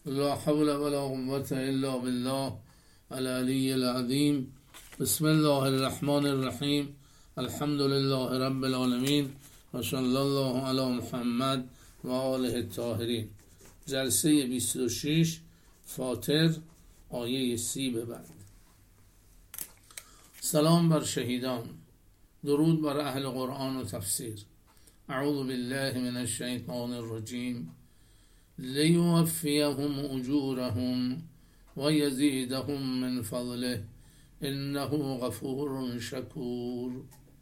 لا حول ولا قوة إلا بالله العلي العظيم. بسم الله الرحمن الرحیم. الحمد لله رب العالمین و صلی الله علی محمد و آله الطاهرین. جلسه 26 فاطر آیه 30 به بعد. سلام بر شهیدان، درود بر اهل قرآن و تفسیر. اعوذ بالله من الشیطان الرجیم. لیوفیهم اجورهم و یزیدهم من فضله انه غفور شکور.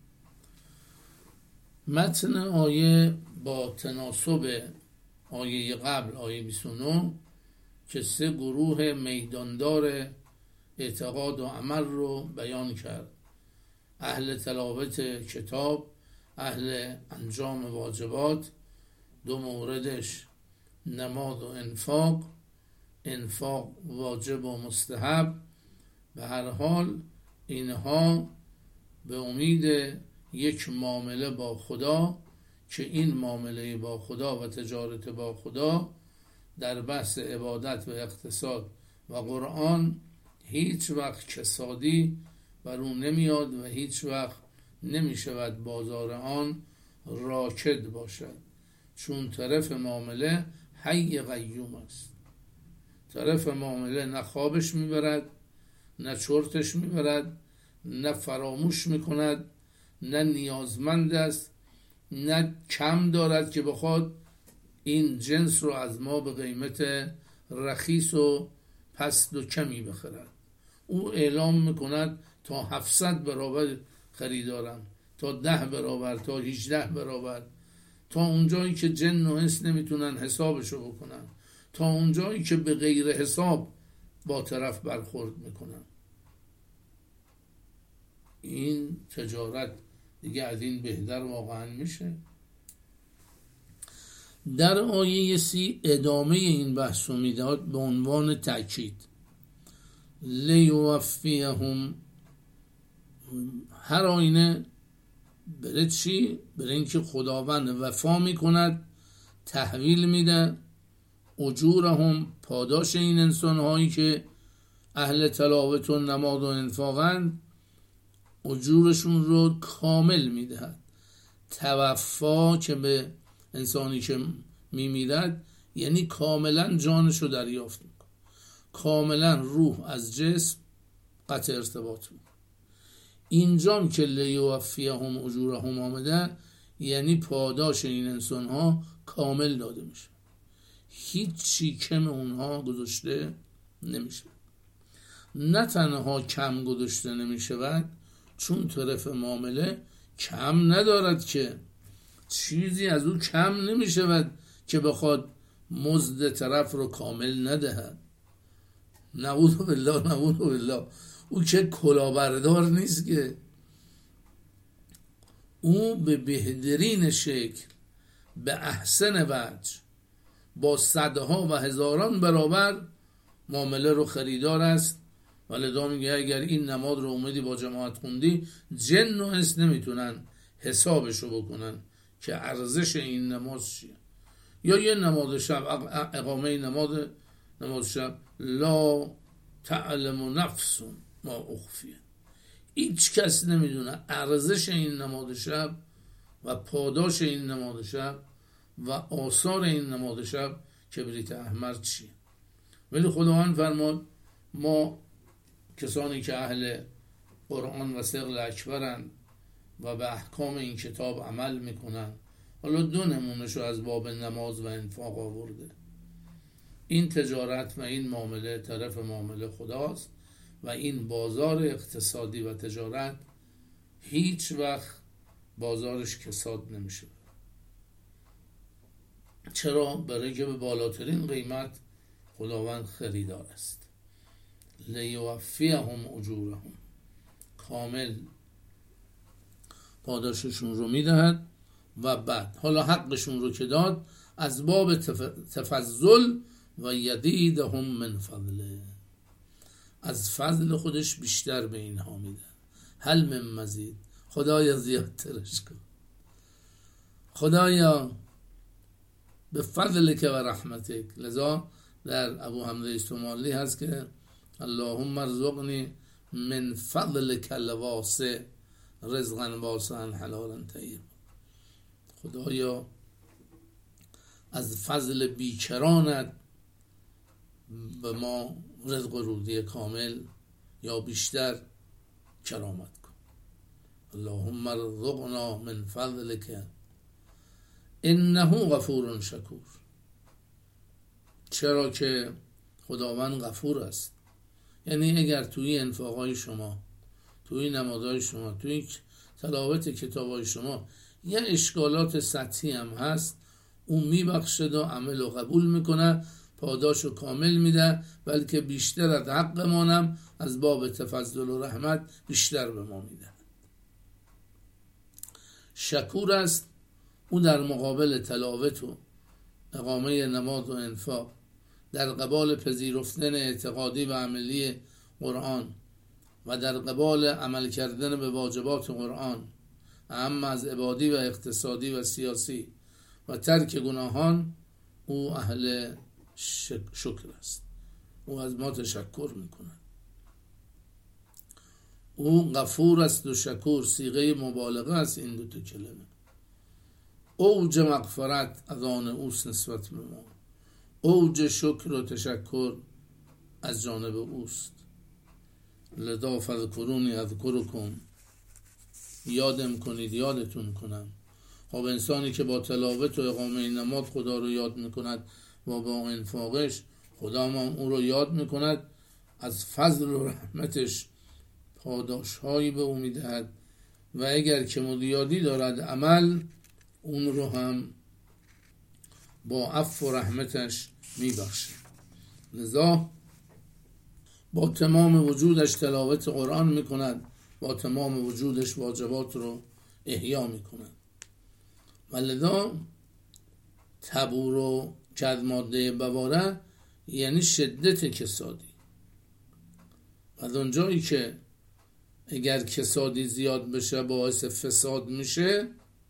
متن آیه با تناسب آیه قبل، آیه 29، که 3 گروه میداندار اعتقاد و عمل رو بیان کرد: اهل تلاوت کتاب، اهل انجام واجبات. 2 موردش نماز و انفاق واجب و مستحب. به هر حال اینها به امید یک معامله با خدا که این معامله با خدا و تجارت با خدا در بحث عبادت و اقتصاد و قرآن هیچ وقت کسادی بر اون نمیاد و هیچ وقت نمیشود بازار آن راکد باشد، چون طرف معامله حی قیوم است. طرف معامله نه خوابش میبرد، نه چرتش میبرد، نه فراموش میکند، نه نیازمند است، نه کم دارد که بخواد این جنس رو از ما به قیمت رخیص و پست و کمی بخرد. او اعلام میکند تا 700 برابر خریدارم، تا 10 برابر، تا 18 برابر، تا اونجایی که جن و انس نمیتونن حسابشو بکنن، تا اونجایی که به غیر حساب با طرف برخورد میکنن. این تجارت دیگه از این بهتر واقعا میشه؟ در آیه 30 ادامه این بحث رو میداد به عنوان تأکید: لیوفیهم. هر آینه بره چی؟ بره اینکه خداوند وفا میکند، تحویل میده اجورهم، پاداش این انسان هایی که اهل تلاوت و نماز و انفاقند، اجورشون رو کامل میدهد. توفا که به انسانی که میمیرد یعنی کاملا جانشو دریافت میکنه، کاملا روح از جسم قطع ارتباط میکنه. اینجام که لیوفیهم اجورهم آمده یعنی پاداش این انسان ها کامل داده میشه، هیچی کم اونها گذاشته نمیشه. نه تنها کم گذاشته نمیشود، چون طرف معامله کم ندارد که چیزی از او کم نمیشود که بخواد مزد طرف رو کامل ندهد. نعوذ بالله، نعوذ بالله. او که کلاهبردار نیست که، او به بهترین شکل، به احسن وجه، با صدها و هزاران برابر معامله رو خریدار است. ولذا میگه اگر این نماز رو اومدی با جماعت خوندی، جن و انس نمیتونن حسابشو بکنن که ارزش این نماز چیه. یا یه نماز شب، اقامه نماز شب، لا تعلم نفس ما اخفیه، هیچ کس نمیدونه ارزش این نماز شب و پاداش این نماز شب و آثار این نماز شب کبریت احمر چیه. ولی خداوند فرمود ما کسانی که اهل قرآن و ثقل اکبرند و به احکام این کتاب عمل میکنن، حالا 2 نمونهشو از باب نماز و انفاق آورده. این تجارت و این معامله طرف معامله خداست و این بازار اقتصادی و تجارت هیچ وقت بازارش کساد نمیشه. چرا؟ برای که به بالاترین قیمت خداوند خریدار است. لیوفیهم اجورهم، کامل پاداششون رو میدهد. و بعد حالا حقشون رو که داد، از باب تفضل و یزیدهم من فضله، از فضل خودش بیشتر به اینها میده. هل من مزید، خدایا زیادترش کن، خدایا به فضلک و رحمتک. لذا در ابو حمزه استمالی هست که اللهم ارزقنی من فضلک الواسع رزقا واسعا حلالا طیبا. خدایا از فضل بیکرانت به ما رزق و رودی کامل یا بیشتر کرامت کن. اللهم ارزقنا من فضلک انه غفور شکور. چرا که خداوند غفور است. یعنی اگر توی انفاقای شما، توی نمازهای شما، توی تلاوت کتابای شما یه اشکالات سطحی هم هست، اون میبخشد و عمل و قبول میکنه، پاداش و کامل میده، بلکه بیشتر از حق مانم از باب تفضل و رحمت بیشتر به ما میده. شکور است. او در مقابل تلاوت و اقامه نماز و انفاق، در قبال پذیرفتن اعتقادی و عملی قرآن و در قبال عمل کردن به واجبات قرآن، اما از عبادی و اقتصادی و سیاسی و ترک گناهان، او اهل شکر است. او از ما تشکر میکنه. او غفور است و شکور صیغه مبالغه است این دو تا کلمه. اوج مغفرت از آن اوست نسبت به ما، اوج شکر و تشکر از جانب اوست. لذا فذکرونی اذکرکم، یادم کنید یادتون کنم. خب انسانی که با تلاوت و اقامه نماز خدا رو یاد میکند و با انفاقش خدا هم او رو یاد میکند، از فضل و رحمتش پاداش هایی به او میدهد و اگر که مدیادی دارد عمل، اون رو هم با عفو و رحمتش میبخشه. لذا با تمام وجودش تلاوت قرآن میکند، با تمام وجودش واجبات رو احیا میکند. و لذا تبور و کد ماده بواره یعنی شدت کسادی. و از اونجایی که اگر کسادی زیاد بشه باعث فساد میشه،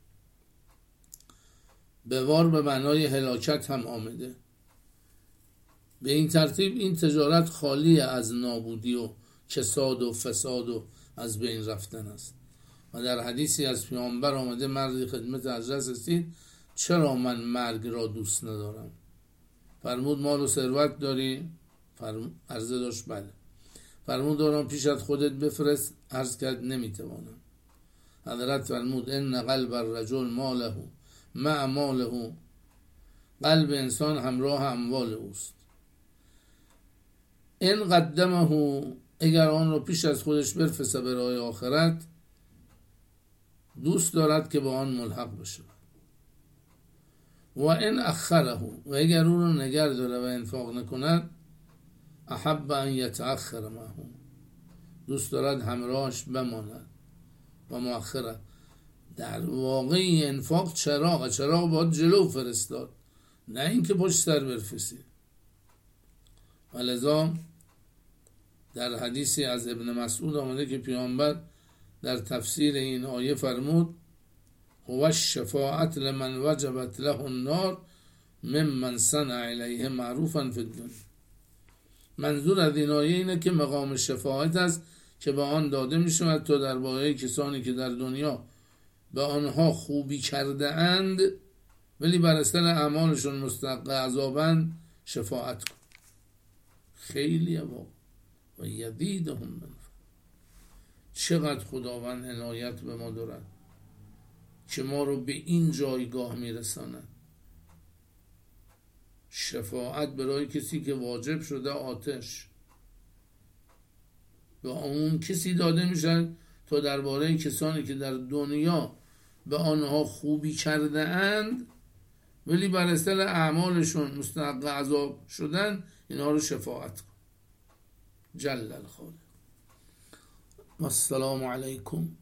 بوار به معنای هلاکت هم آمده. به این ترتیب این تجارت خالی از نابودی و کساد و فساد و از بین رفتن است. و در حدیثی از پیامبر آمده مردی خدمت حضرت رسید: چرا من مرگ را دوست ندارم؟ فرمود مال و ثروت داری؟ عرضه داشت بله. فرمود دارم پیشت خودت بفرست؟ عرض کرد نمیتوانم. حضرت فرمود ان قلب الرجل ماله مع ماله، قلب انسان همراه اموال اوست. این قدمه، اگر آن رو پیش از خودش برفسه به راه آخرت، دوست دارد که با آن ملحق بشه. و این اخره، و اگر اون رو نگر داره و انفاق نکند، احب ان یتأخر معه، دوست دارد همراهش بماند. و مؤخره، در واقع انفاق چراغ باید جلو فرستاد، نه اینکه پشت سر برفسی. ولذا در حدیثی از ابن مسعود آمده که پیامبر در تفسیر این آیه فرمود: هو الشفاعت لمن وجبت له النار ممن صنع الیه معروفا فی الدنیا. منظور از این آیه اینه که مقام شفاعت است که به آن داده می شود تا درباره کسانی که در دنیا به آنها خوبی کرده اند ولی بر اثر اعمالشون مستحق عذابند شفاعت کن. خیلی واقع و یزیدهم من فضله. چقدر خداوند عنایت به ما دارد که ما رو به این جایگاه میرساند. شفاعت برای کسی که واجب شده آتش به اون کسی داده میشه تا درباره کسانی که در دنیا به آنها خوبی کرده اند ولی بر اثر اعمالشون مستحق عذاب شدن، اینها رو شفاعت کن. جل الخالق. و السلام علیکم